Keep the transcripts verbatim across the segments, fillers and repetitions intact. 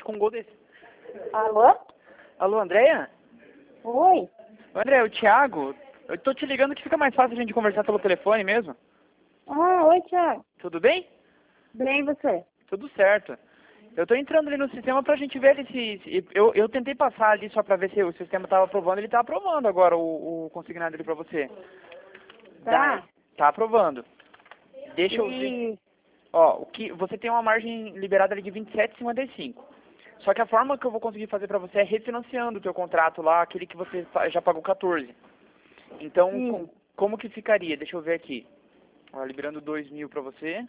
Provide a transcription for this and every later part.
com um gol desse. Alô? Alô, Andréia? Oi? André, é o Thiago. Eu tô te ligando que fica mais fácil a gente conversar pelo telefone mesmo. Ah, oi, Thiago. Tudo bem? Bem, e você? Tudo certo. Eu tô entrando ali no sistema pra gente ver ali se... se- eu, eu tentei passar ali só pra ver se o sistema tava aprovando. Ele tá aprovando agora o, o consignado ali pra você. Tá. Daí, tá aprovando. Deixa eu ver. E... Ó, o que, você tem uma margem liberada ali de vinte e sete vírgula cinquenta e cinco. Só que a forma que eu vou conseguir fazer pra você é refinanciando o teu contrato lá, aquele que você fa- já pagou quatorze. Então, Sim. com- como que ficaria? Deixa eu ver aqui. Ó, liberando dois mil pra você.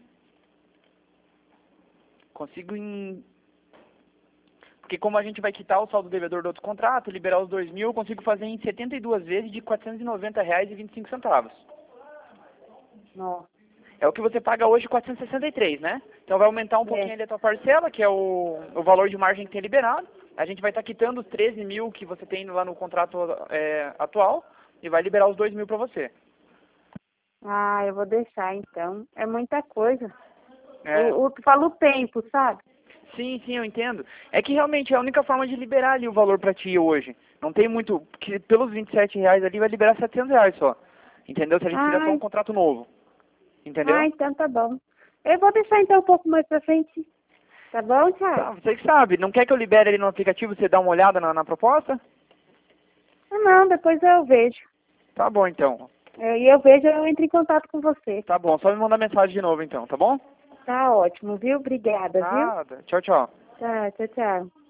Consigo em... Porque como a gente vai quitar o saldo devedor do outro contrato, liberar os dois mil, eu consigo fazer em setenta e duas vezes de quatrocentos e noventa reais e vinte e cinco centavos. Nossa. É o que você paga hoje, quatrocentos e sessenta e três, né? Então vai aumentar um É. pouquinho ali a tua parcela, que é o, o valor de margem que tem liberado. A gente vai estar quitando os treze mil que você tem lá no contrato é, atual e vai liberar os dois mil para você. Ah, eu vou deixar, então. É muita coisa. É, O, o, tu fala o tempo, sabe? sim, sim, eu entendo. É que realmente é a única forma de liberar ali o valor para ti hoje. Não tem muito, porque pelos vinte e sete reais ali vai liberar setecentos reais só. Entendeu? Se a gente fizer só Ah, um contrato novo. ah, Entendeu? então tá bom. Eu vou deixar, então, um pouco mais pra frente. Tá bom, Tá, Thiago? você que sabe. Não quer que eu libere ali no aplicativo, você dá uma olhada na, na proposta? Ah, não, depois eu vejo. Tá bom, então. É, E eu vejo, eu entro em contato com você. Tá bom, só me mandar mensagem de novo então, tá bom? Tá ótimo, viu? Obrigada, viu? Nada. Tchau, tchau. Tá, tchau, tchau.